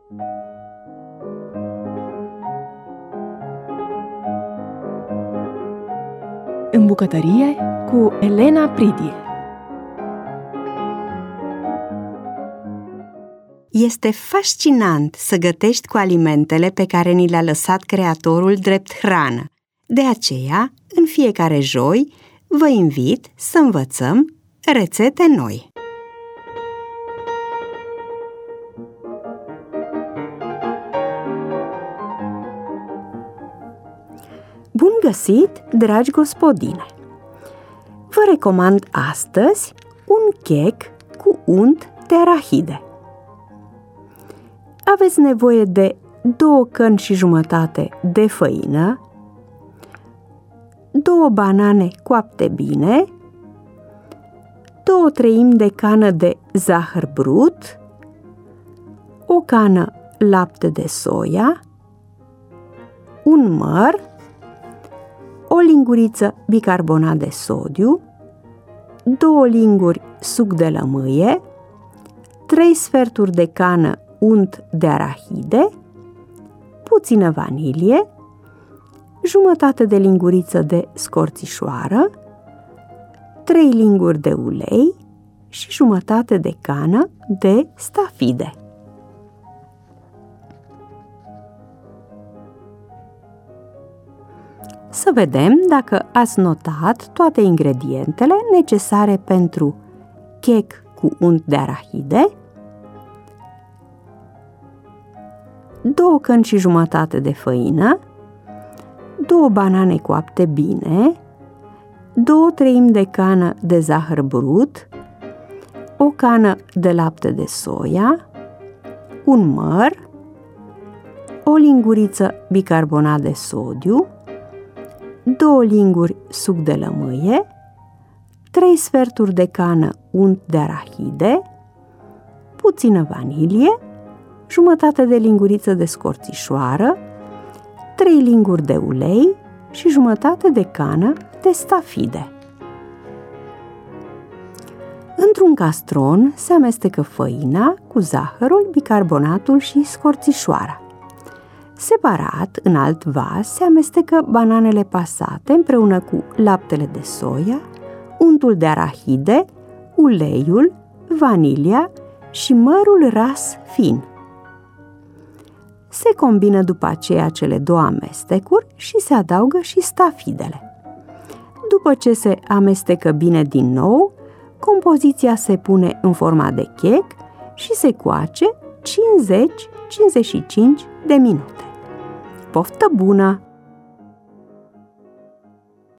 În bucătărie cu Elena Pridie. Este fascinant să gătești cu alimentele pe care ni le-a lăsat Creatorul drept hrană. De aceea, în fiecare joi, vă invit să învățăm rețete noi. Bun găsit, dragi gospodine! Vă recomand astăzi un chec cu unt de arahide. Aveți nevoie de 2 căni și jumătate de făină, 2 banane coapte bine, 2/3 de cană de zahăr brut, o cană lapte de soia, un măr, o linguriță bicarbonat de sodiu, 2 linguri suc de lămâie, 3 sferturi de cană unt de arahide, puțină vanilie, jumătate de linguriță de scorțișoară, 3 linguri de ulei și jumătate de cană de stafide. Să vedem dacă ați notat toate ingredientele necesare pentru chec cu unt de arahide, 2 căni și jumătate de făină, 2 banane coapte bine, 2/3 de cană de zahăr brut, o cană de lapte de soia, un măr, o linguriță bicarbonat de sodiu, 2 linguri suc de lămâie, 3 sferturi de cană unt de arahide, puțină vanilie, jumătate de linguriță de scorțișoară, 3 linguri de ulei și jumătate de cană de stafide. Într-un castron se amestecă făina cu zahărul, bicarbonatul și scorțișoara. Separat, în alt vas, se amestecă bananele pasate împreună cu laptele de soia, untul de arahide, uleiul, vanilia și mărul ras fin. Se combină după aceea cele 2 amestecuri și se adaugă și stafidele. După ce se amestecă bine din nou, compoziția se pune în forma de chec și se coace 50-55 de minute. Poftă bună!